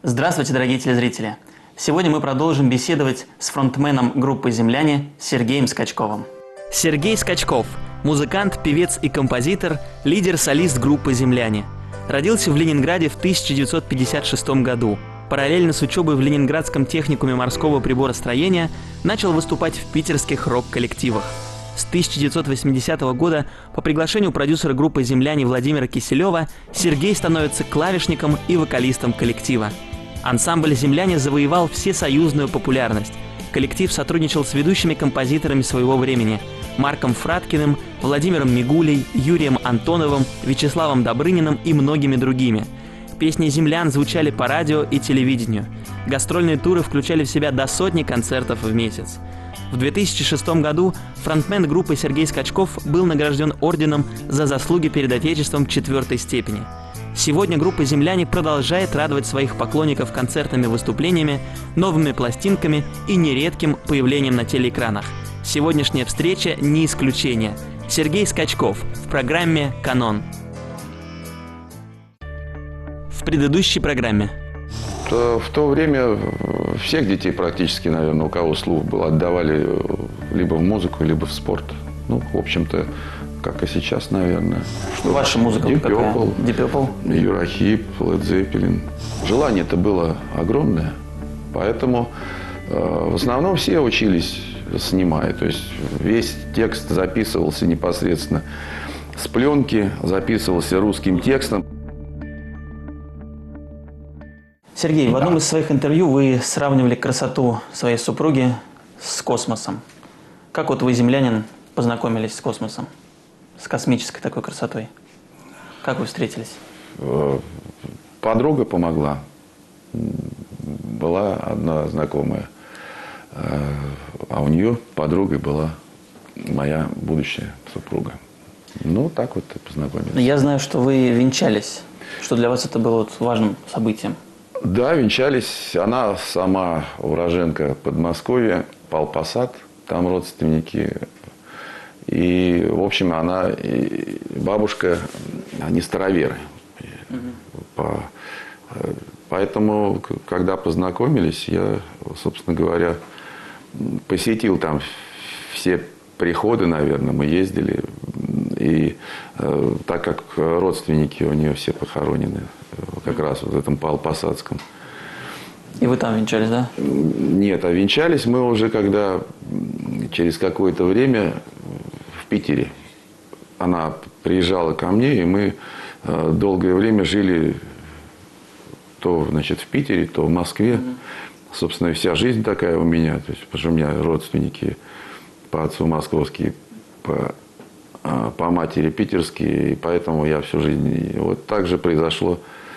Здравствуйте, дорогие телезрители! Сегодня мы продолжим беседовать с фронтменом группы «Земляне» Сергеем Скачковым. Сергей Скачков – музыкант, певец и композитор, лидер-солист группы «Земляне». Родился в Ленинграде в 1956 году. Параллельно с учебой в Ленинградском техникуме морского приборостроения начал выступать в питерских рок-коллективах. С 1980 года по приглашению продюсера группы «Земляне» Владимира Киселева Сергей становится клавишником и вокалистом коллектива. Ансамбль «Земляне» завоевал всесоюзную популярность. Коллектив сотрудничал с ведущими композиторами своего времени – Марком Фраткиным, Владимиром Мигулей, Юрием Антоновым, Вячеславом Добрыниным и многими другими. Песни «Землян» звучали по радио и телевидению. Гастрольные туры включали в себя до сотни концертов в месяц. В 2006 году фронтмен группы Сергей Скачков был награжден орденом за заслуги перед Отечеством 4-й степени. Сегодня группа «Земляне» продолжает радовать своих поклонников концертными выступлениями, новыми пластинками и нередким появлением на телеэкранах. Сегодняшняя встреча не исключение. Сергей Скачков в программе «Канон». В предыдущей программе. В то время всех детей практически, наверное, у кого слух был, отдавали либо в музыку, либо в спорт. Ну, в общем-то, как и сейчас, наверное. Ваша музыка какая? Deep Purple, Юрахип, Led Zeppelin. Желание-то было огромное, поэтому в основном все учились снимая. То есть весь текст записывался непосредственно с пленки, записывался русским текстом. Сергей, в одном из своих интервью вы сравнивали красоту своей супруги с космосом. Как вот вы, землянин, познакомились с космосом? С космической такой красотой? Как вы встретились? Подруга помогла. Была одна знакомая. А у нее подругой была моя будущая супруга. Ну, так вот и познакомились. Я знаю, что вы венчались. Что для вас это было вот важным событием. Да, венчались. Она сама уроженка Подмосковья, Пал-Посад, там родственники. И, в общем, она и бабушка, они староверы. Поэтому, когда познакомились, я, собственно говоря, посетил там все приходы, наверное, мы ездили. И так как родственники у нее все похоронены как раз вот в этом Пал-Посадском. И вы там венчались, да? Нет, а венчались мы уже, когда через какое-то время в Питере. Она приезжала ко мне, и мы долгое время жили то, значит, в Питере, то в Москве. Собственно, вся жизнь такая у меня. То есть, потому что у меня родственники по отцу московские, по матери питерские, и поэтому я всю жизнь... Вот так же произошло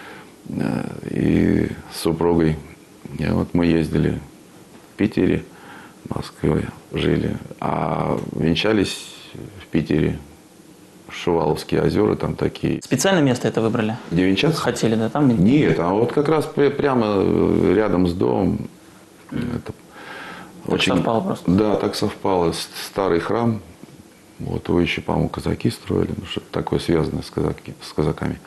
и с супругой. И вот мы ездили в Питере, в Москве жили, а венчались в Питере. Шуваловские озера там такие. Специально место это выбрали? Где венчаться? Хотели, да? Там? Нет, а вот как раз прямо рядом с домом. Это так очень... совпало просто? Да, так совпало. Старый храм. Вот его еще, по-моему, казаки строили. Ну, что-то такое связанное с казаками.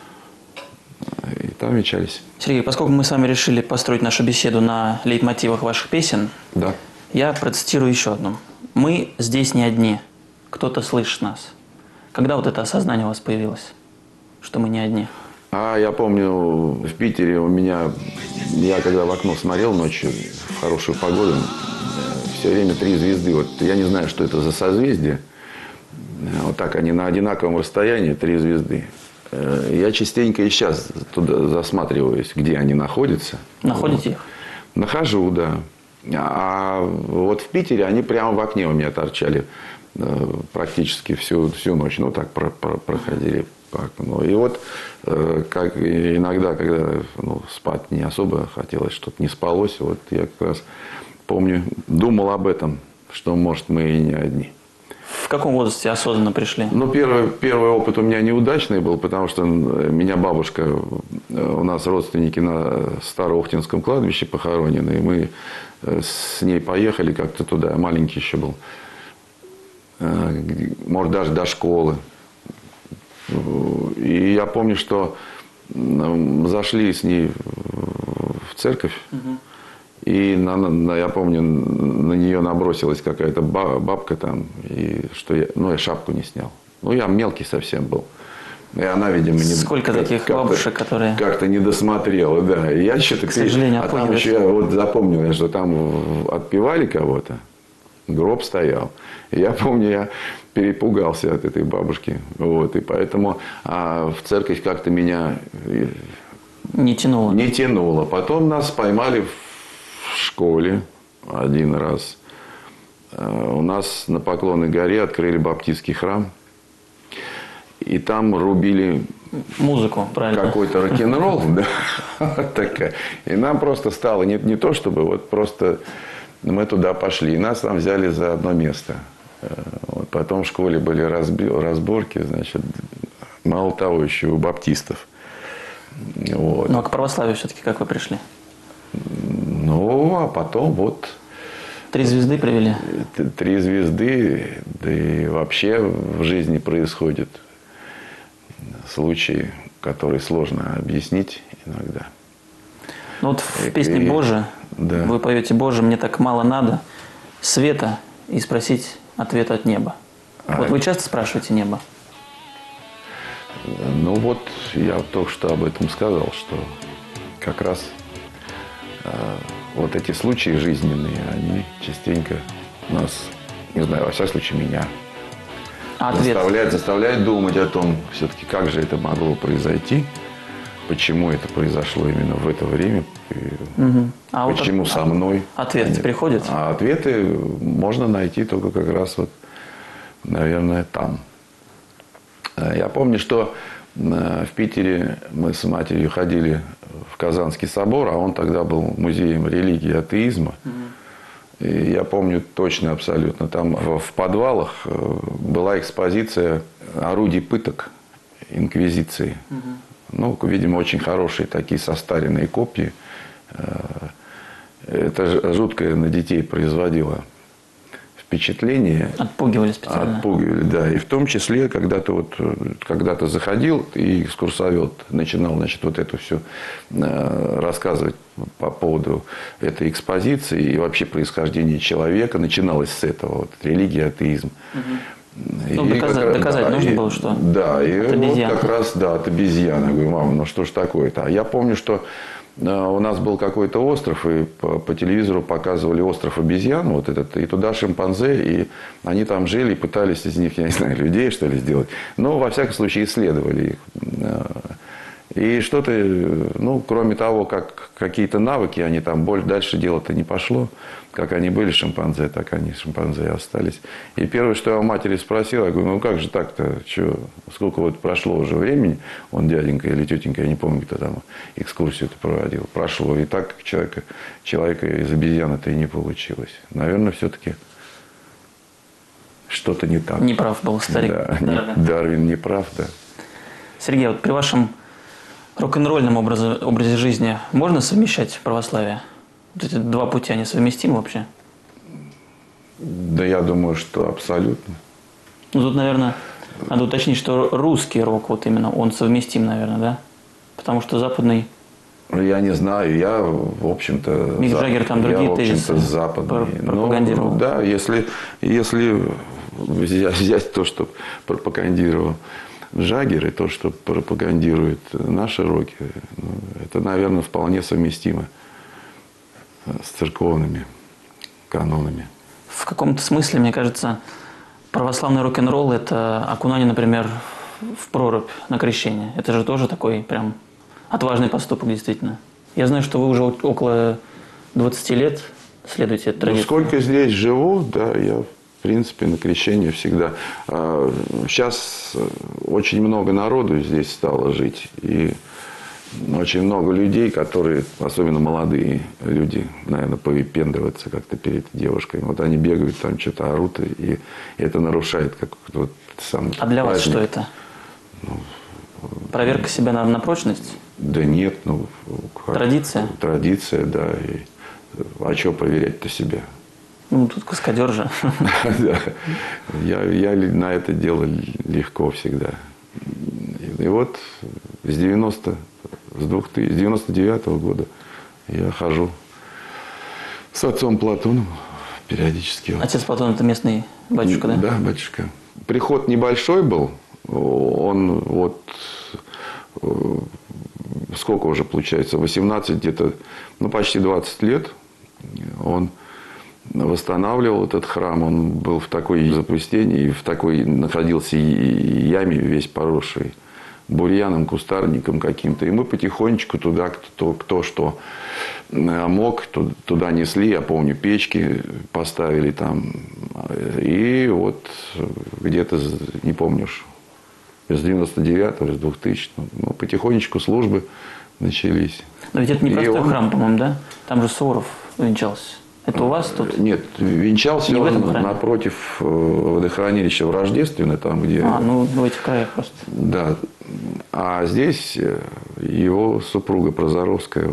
И там венчались. Сергей, поскольку мы с вами решили построить нашу беседу на лейтмотивах ваших песен, да. Я процитирую еще одну. «Мы здесь не одни. Кто-то слышит нас». Когда вот это осознание у вас появилось, что мы не одни? Я помню, в Питере у меня, я когда в окно смотрел ночью в хорошую погоду, все время 3 звезды. Вот я не знаю, что это за созвездие. Вот так они на одинаковом расстоянии, 3 звезды. Я частенько и сейчас туда засматриваюсь, где они находятся. Находите их? Нахожу, да. А вот в Питере они прямо в окне у меня торчали практически всю ночь. Ну, так проходили по окну. И вот как иногда, когда спать не особо хотелось, что-то не спалось, вот я как раз помню, думал об этом, что, может, мы и не одни. В каком возрасте осознанно пришли? Ну, первый опыт у меня неудачный был, потому что меня бабушка, у нас родственники на Староохтинском кладбище похоронены, и мы с ней поехали как-то туда, я маленький еще был, может, даже до школы. И я помню, что зашли с ней церковь. И я помню, на нее набросилась какая-то бабка там, и что я шапку не снял. Ну, я мелкий совсем был. И она, видимо, Сколько таких бабушек, которые... Как-то не досмотрела, да. И я что-то... К сожалению, там еще я вот запомнил, что там отпевали кого-то, гроб стоял. И я помню, я перепугался от этой бабушки. Вот, и поэтому в церковь как-то меня... Не тянуло. Не тянуло. Потом нас поймали в школе один раз. У нас на Поклонной горе открыли баптистский храм. И там рубили музыку, правильно? Какой-то рок-н-ролл, да, такая. И нам просто стало не то, чтобы вот просто мы туда пошли. И нас там взяли за одно место. Вот. Потом в школе были разборки, значит, мало того, еще у баптистов. Вот. Ну, а к православию все-таки как вы пришли? Ну, а потом вот... 3 звезды привели? 3 звезды, да и вообще в жизни происходят случаи, которые сложно объяснить иногда. Ну вот в песне «Боже» да. Вы поете «Боже, мне так мало надо света и спросить ответ от неба». Вот вы часто спрашиваете небо? Ну вот я только что об этом сказал, что как раз вот эти случаи жизненные, они частенько нас, не знаю, во всяком случае меня, заставляет думать о том, все-таки как же это могло произойти, почему это произошло именно в это время, почему со мной. Ответы приходят? А ответы можно найти только как раз вот, наверное, там. Я помню, что в Питере мы с матерью ходили в Казанский собор, а он тогда был музеем религии и атеизма. И я помню точно абсолютно, там в подвалах была экспозиция орудий пыток инквизиции. Ну, видимо, очень хорошие такие состаренные копии. Это жуткое на детей производило впечатление. Отпугивали специально. Отпугивали, да. И в том числе, когда-то заходил, и экскурсовед начинал, значит, вот это все рассказывать по поводу этой экспозиции и вообще происхождения человека. Начиналось с этого, вот, религия, атеизм. Ну, доказать нужно было, что да, и вот как раз, да, от обезьяны. Я говорю, мама, ну что ж такое-то? А я помню, что у нас был какой-то остров, и по телевизору показывали остров обезьян, вот этот, и туда шимпанзе, и они там жили, и пытались из них, я не знаю, людей, что ли, сделать. Но, во всяком случае, исследовали их. И что-то, ну, кроме того, как какие-то навыки, они там дальше дело-то не пошло. Как они были шимпанзе, так они шимпанзе и остались. И первое, что я у матери спросил, я говорю, ну как же так-то, сколько вот прошло уже времени, он дяденька или тетенька, я не помню, кто там экскурсию-то проводил, прошло. И так человека из обезьяны-то и не получилось. Наверное, все-таки что-то не так. Неправ был старик. Да, Дарвин не прав, да. Сергей, вот при вашем рок-н-ролльном образе жизни можно совмещать православие? Вот эти 2 пути, они совместимы вообще? Да, я думаю, что абсолютно. Ну, тут, наверное, надо уточнить, что русский рок, вот именно, он совместим, наверное, да? Потому что западный... Я не знаю, я, в общем-то... Мик Джаггер там другие тезисы пропагандировал. Ну, да, если взять то, что пропагандировал Джаггер, и то, что пропагандирует наши роки, это, наверное, вполне совместимо с церковными канонами. В каком-то смысле, мне кажется, православный рок-н-ролл – это окунание, например, в прорубь на крещение. Это же тоже такой прям отважный поступок, действительно. Я знаю, что вы уже около 20 лет следуете этой традиции. Сколько здесь живу, да, я, в принципе, на крещение всегда. Сейчас очень много народу здесь стало жить. И очень много людей, которые, особенно молодые люди, наверное, повыпендриваться как-то перед девушкой. Вот они бегают, там что-то орут, и это нарушает какой-то вот сам А для праздник. вас что это? Проверка себя на прочность? Да нет, Традиция? Традиция, да. А что проверять-то себя? Ну, тут каскадер же. Я на это дело легко всегда. И вот с 99-го года Я хожу с отцом Платоном периодически. Отец Платон – это местный батюшка, да? Да, батюшка. Приход небольшой был. Он вот... Сколько уже получается? 18 где-то, ну почти 20 лет. Он восстанавливал этот храм. Он был в такой запустении, в такой находился яме, весь поросший бурьяном, кустарником каким-то. И мы потихонечку туда, кто что мог, туда несли. Я помню, печки поставили там. И вот где-то, не помню, с 99-го, с 2000-го, ну, потихонечку службы начались. Но ведь это не простой храм, по-моему, да? Там же Суворов венчался. Это у вас тут? Нет, венчался он напротив водохранилища в Рождественной, там где... ну в этих краях просто. Да. А здесь его супруга Прозоровская,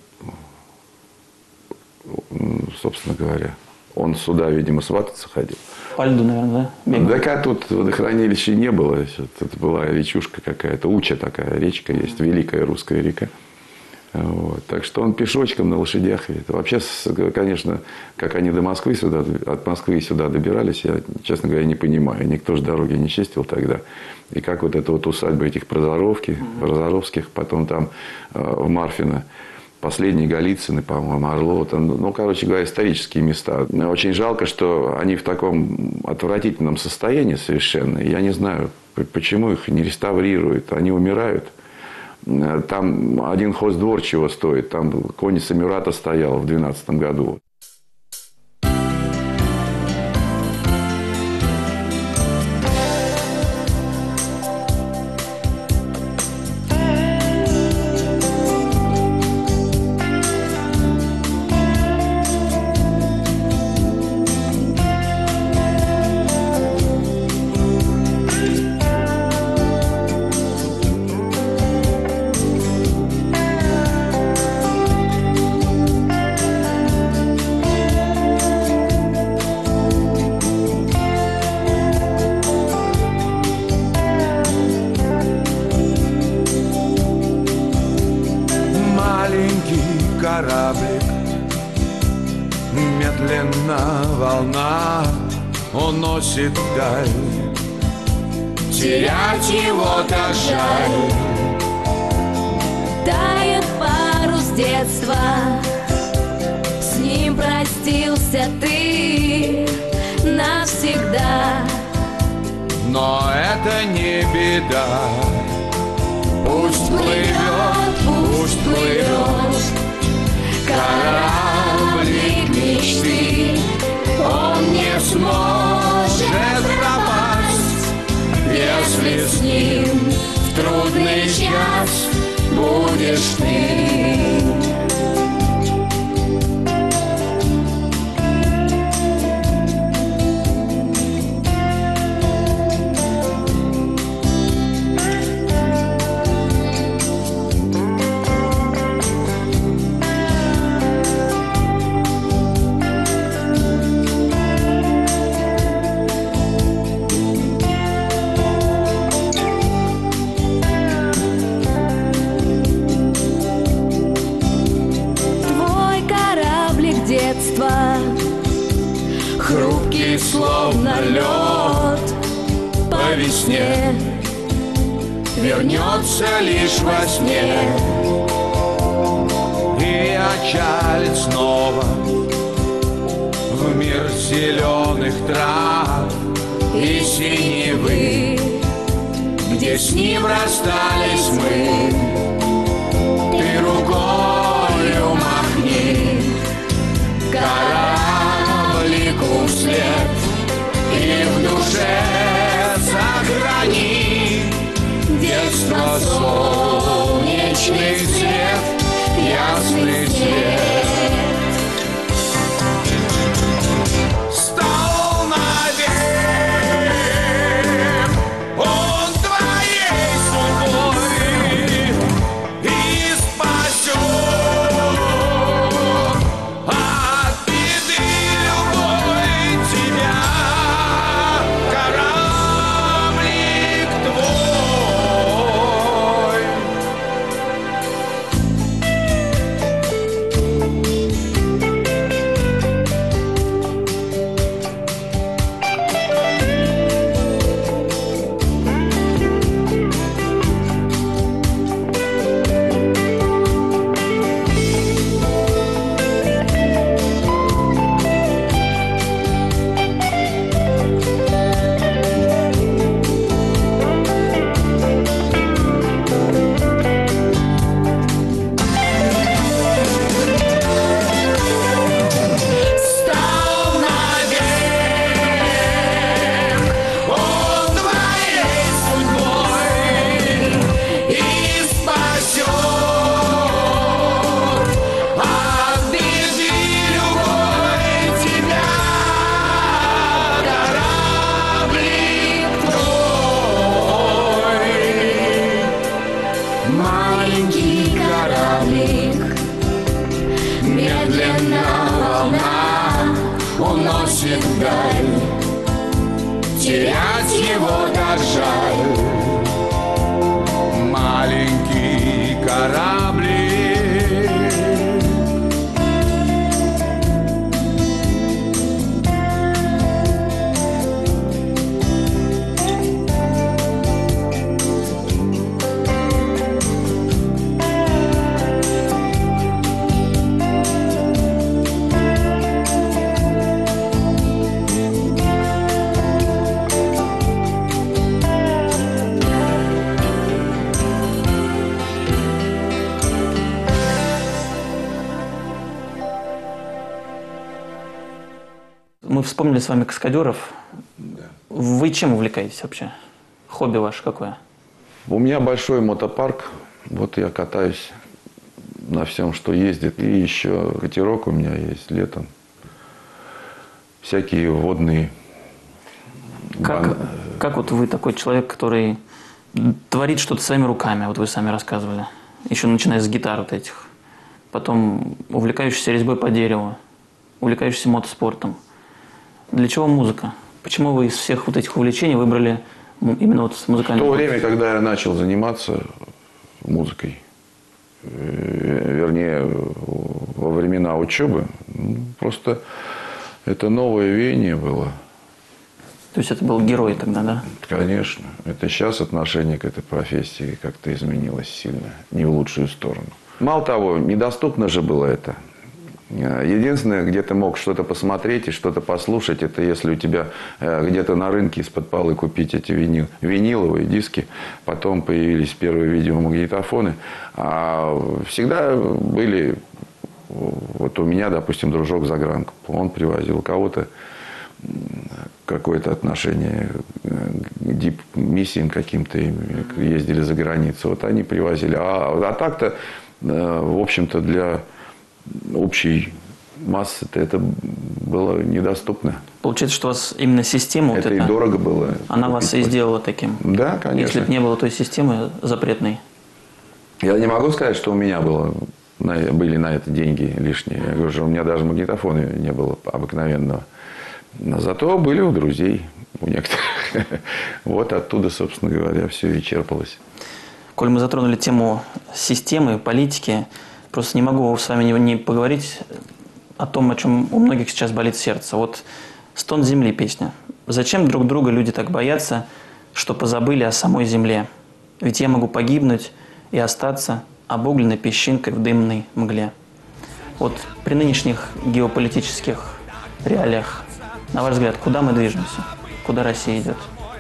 собственно говоря, он сюда, видимо, свататься ходил. По льду, наверное, да? Так а тут водохранилища не было. Это была речушка какая-то, Уча такая речка есть, великая русская река. Вот. Так что он пешочком на лошадях. Вообще, конечно, как они до Москвы сюда, от Москвы сюда добирались, я, честно говоря, не понимаю. Никто же дороги не чистил тогда. И как вот эта вот усадьба этих Прозоровских, потом там в Марфино, последние Голицыны, по-моему, Орлова, там, ну, короче говоря, исторические места. Очень жалко, что они в таком отвратительном состоянии совершенно. Я не знаю, почему их не реставрируют. Они умирают. Там один хоздвор чего стоит. Там конница Мюрата стояла в 2012 году. Кораблик, медленно волна уносит вдаль. Терять его так жаль. Тает парус детства, с ним простился ты навсегда. Но это не беда. Пусть плывет, пусть плывет кораблик мечты. Он не сможет пропасть, если с ним в трудный час будешь ты. Хрупкий, словно лед, по весне вернется лишь во сне и отчалит снова в мир зеленых трав и синевы, где с ним расстались мы. Ты рукою махни кораблику вслед и в душе сохрани детство, солнечный свет, ясный свет. Стал навек он твоей судьбой и спасет от беды любой тебя, кораблик твой. маленький кораблик. Медленно волна уносит вдаль, терять его так жаль. Маленький кораблик. Мы вспомнили с вами каскадеров. Вы чем увлекаетесь вообще? Хобби ваше какое? У меня большой мотопарк. Вот я катаюсь на всем, что ездит. И еще катерок у меня есть летом. Всякие водные. Как вот вы такой человек, который творит что-то своими руками, вот вы сами рассказывали, еще начиная с гитар вот этих, потом увлекающийся резьбой по дереву, увлекающийся мотоспортом. Для чего музыка? Почему вы из всех вот этих увлечений выбрали именно вот музыкальную? В то время, когда я начал заниматься музыкой, вернее, во времена учебы, просто это новое веяние было. То есть это был герой тогда, да? Конечно. Это сейчас отношение к этой профессии как-то изменилось сильно, не в лучшую сторону. Мало того, недоступно же было это. Единственное, где ты мог что-то посмотреть и что-то послушать, это если у тебя где-то на рынке из-под полы купить эти виниловые диски. Потом появились первые видеомагнитофоны. А всегда были... Вот у меня, допустим, дружок Загранко. Он привозил кого-то, какое-то отношение к дип-миссиям каким-то, ездили за границу. Вот они привозили. А так-то, в общем-то, для общей массы это было недоступно. Получается, что у вас именно система Это вот и эта, дорого было. она вас и сделала таким. Да, конечно. Если бы не было той системы запретной. Я не могу сказать, что у меня были на это деньги лишние. Я говорю, что у меня даже магнитофона не было обыкновенного. Но зато были у друзей, у некоторых. Вот оттуда, собственно говоря, все и черпалось. Коль мы затронули тему системы, политики, просто не могу с вами не поговорить о том, о чем у многих сейчас болит сердце. Вот «Стон земли» песня. Зачем друг друга люди так боятся, что позабыли о самой земле? Ведь я могу погибнуть и остаться обугленной песчинкой в дымной мгле. Вот при нынешних геополитических реалиях, на ваш взгляд, куда мы движемся? Куда Россия идет?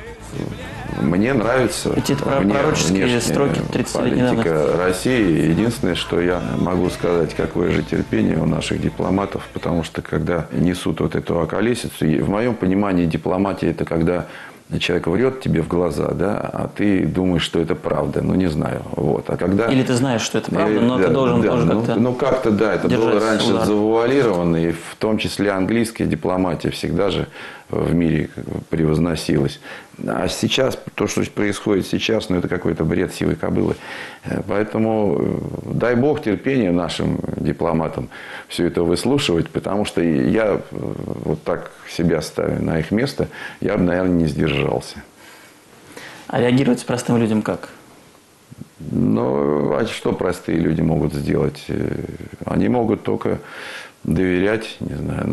Мне нравится Эти пророческие строки 30-летней политика давности. России. Единственное, что я могу сказать, какое же терпение у наших дипломатов, потому что когда несут вот эту околесицу, в моем понимании дипломатия – это когда человек врет тебе в глаза, да, а ты думаешь, что это правда. Ну, не знаю. Вот. А когда... Или ты знаешь, что это правда, но ты должен тоже как-то... Ну, как-то, да, это было держать раньше удар. завуалировано, и в том числе английская дипломатия всегда же в мире превозносилась. А сейчас, то, что происходит сейчас, ну, это какой-то бред сивой кобылы. Поэтому дай бог терпения нашим дипломатам все это выслушивать, потому что я вот так себя ставлю на их место, я бы, наверное, не сдержался. А реагировать простым людям как? Ну, а что простые люди могут сделать? Они могут только доверять, не знаю,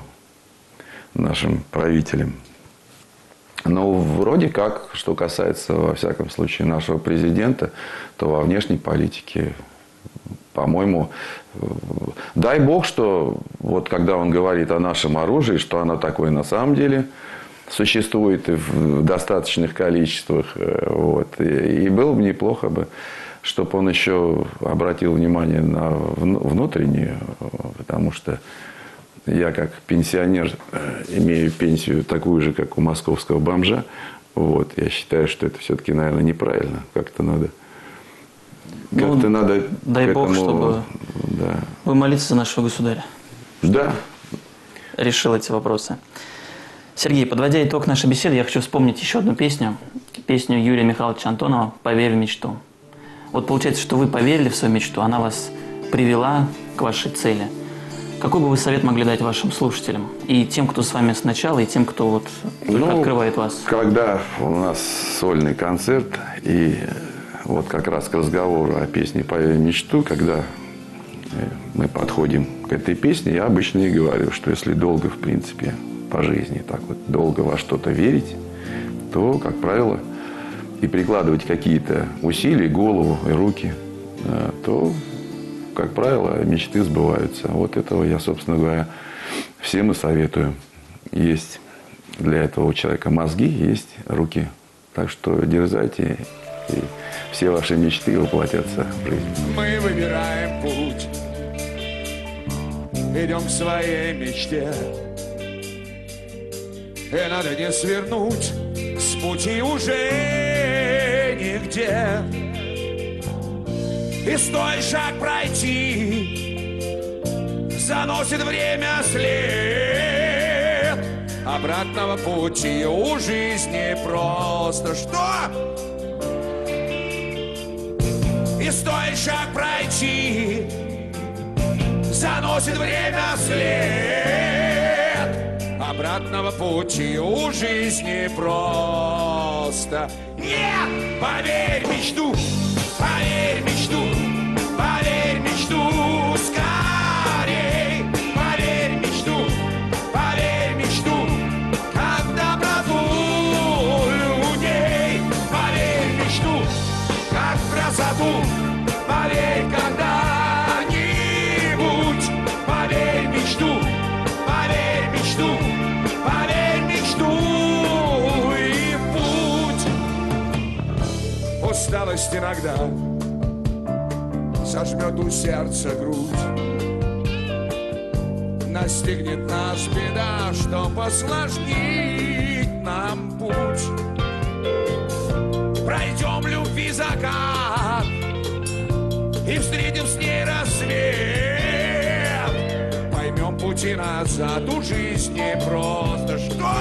нашим правителям. Но вроде как, что касается, во всяком случае, нашего президента, то во внешней политике, по-моему, дай бог, что вот когда он говорит о нашем оружии, что оно такое на самом деле существует и в достаточных количествах. Вот. И было бы неплохо бы, чтобы он еще обратил внимание на внутреннее, потому что я как пенсионер имею пенсию такую же, как у московского бомжа. Вот. Я считаю, что это все-таки, наверное, неправильно. Как-то надо... Дай бог, чтобы вы молитесь за нашего государя. Да. Решил эти вопросы. Сергей, подводя итог нашей беседы, я хочу вспомнить еще одну песню. Песню Юрия Михайловича Антонова «Поверь в мечту». Вот получается, что вы поверили в свою мечту, она вас привела к вашей цели. Какой бы вы совет могли дать вашим слушателям? И тем, кто с вами сначала, и тем, кто вот только открывает вас? Когда у нас сольный концерт, и вот как раз к разговору о песне «Поверь в мечту», когда мы подходим к этой песне, я обычно и говорю, что если долго, в принципе, по жизни так вот долго во что-то верить, то, как правило, и прикладывать какие-то усилия, голову и руки, то, как правило, мечты сбываются. Вот этого я, собственно говоря, всем и советую. Есть для этого у человека мозги, есть руки. Так что дерзайте, и все ваши мечты воплотятся в жизнь. Мы выбираем путь, идем к своей мечте. И надо не свернуть с пути уже нигде. И стоит шаг пройти, заносит время след. Обратного пути у жизни просто что? И стоит шаг пройти, заносит время след. Обратного пути у жизни просто нет. Поверь в мечту, поверь в мечту, поверь в мечту скорей. Поверь в мечту, поверь в мечту, как в доброту людей. Поверь в мечту, как в красоту, поверь когда-нибудь. Поверь в мечту, поверь в мечту, поверь в мечту и в путь. Усталость иногда сожмет у сердца грудь. Настигнет нас беда, что посложнит нам путь. Пройдем любви закат и встретим с ней рассвет. Поймем пути назад, у жизни просто что?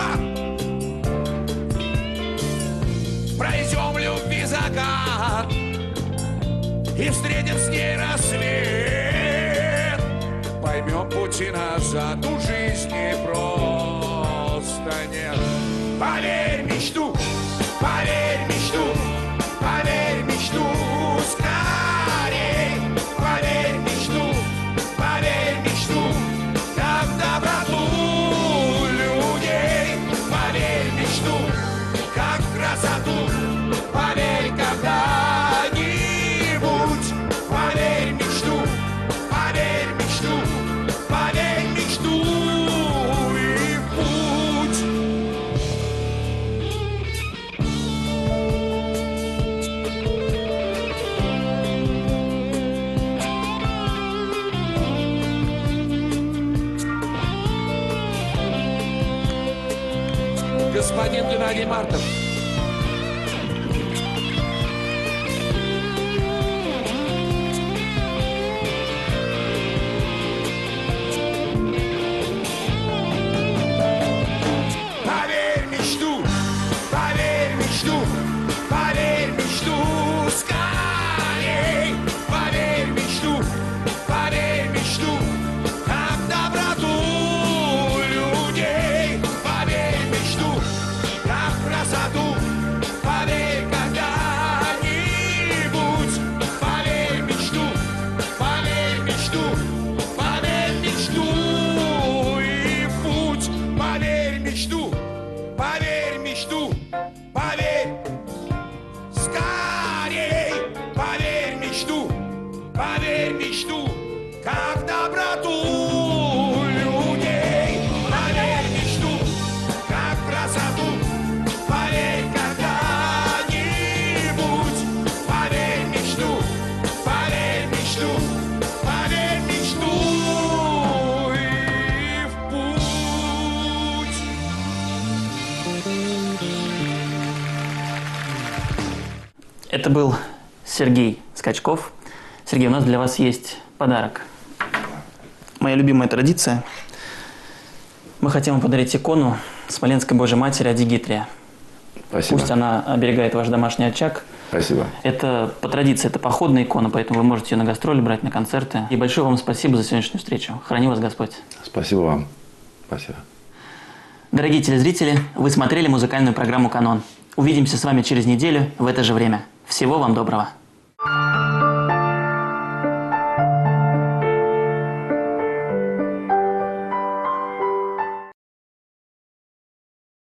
Пройдем любви закат и встретим с ней рассвет. Поймем пути назад, у жизни просто нет. Поверь в мечту, поверь в мечту, поверь в мечту скорей. Поверь в мечту, поверь в мечту, как в доброту людей. Поверь в мечту, как в красоту, поверь когда-нибудь. Поверь в мечту, поверь в мечту, поверь в мечту и в путь. Господин Геннадий Мартов. Поверь в мечту, поверь в мечту, поверь в мечту скорей. Поверь в мечту, поверь в мечту, как в доброту людей. Поверь в мечту, как в красоту, поверь когда-нибудь. Поверь в мечту, поверь в мечту, поверь в мечту и в путь. Поверь в мечту, поверь в мечту, поверь скорей. Поверь в мечту, поверь в мечту, как в доброту людей. Поверь в мечту, как в красоту, поверь когда-нибудь. Поверь в мечту, поверь в мечту, поверь в мечту и в путь. Это был Сергей Скачков. Сергей, у нас для вас есть подарок. Моя любимая традиция. Мы хотим вам подарить икону Смоленской Божьей Матери Адигитрия. Спасибо. Пусть она оберегает ваш домашний очаг. Спасибо. Это по традиции, это походная икона, поэтому вы можете ее на гастроли брать, на концерты. И большое вам спасибо за сегодняшнюю встречу. Храни вас Господь. Спасибо вам. Спасибо. Дорогие телезрители, вы смотрели музыкальную программу «Канон». Увидимся с вами через неделю в это же время. Всего вам доброго.